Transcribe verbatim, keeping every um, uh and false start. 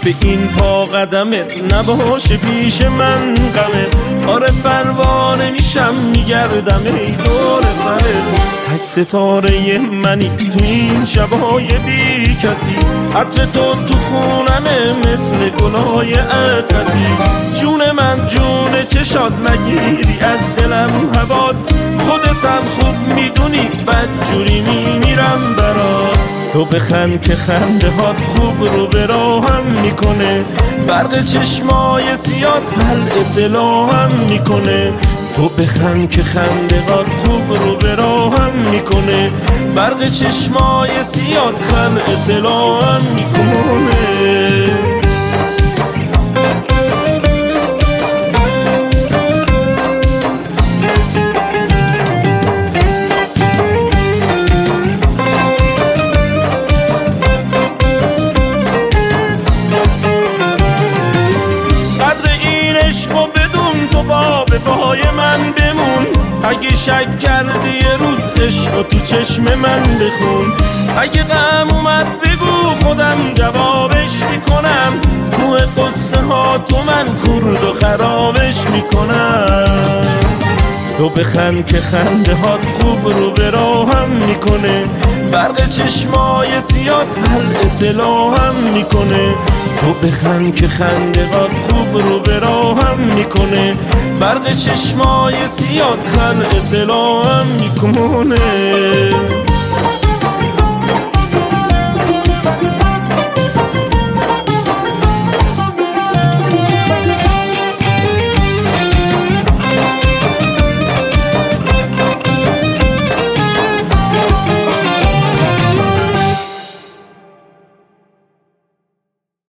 به این پا قدمت نباشه پیش من غمت. آره پروانه میشم میگردم ای دور سرت، تک ستاره منی تو این شبای بی کسی. عطر تو تو خونمه مثل گلای عطسی. جون من جون چشات نگیری از دلم هوات، خودتم خوب میدونی بد جوری میمیرم برات. تو بخند که خنده هات خوب رو به راهم میکنه، برق چشمای سیاد حل اصلاحم میکنه. تو بخند که خنده هات خوب رو به راهم میکنه، برق چشمای سیاد حل اصلاحم میکنه. عشقو بدون تو با به پای من بمون، اگه شک کردی یه روز عشقو تو چشم من بخون. اگه غم اومد بگو خودم جوابش میکنم، کوه قصه ها تو من خورد و خرابش میکنم. تو بخند که خنده هات خوب رو به راهم میکنه، برق چشمای سیاد حل اصلاحم میکنه. تو بخند که خنده هات خوب رو به راهم میکنه، برق چشمای سیاد حل اصلاحم میکنه.